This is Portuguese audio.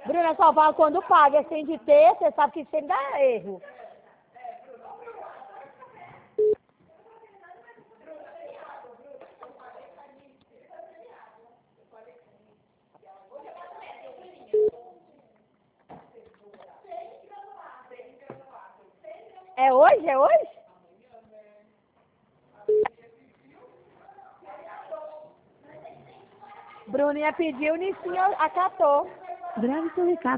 Bruna, só fala quando paga, sem de ter, você sabe que sempre dá erro. É hoje? É hoje? Bruninha pediu, Nicinho acatou. Grave seu recado.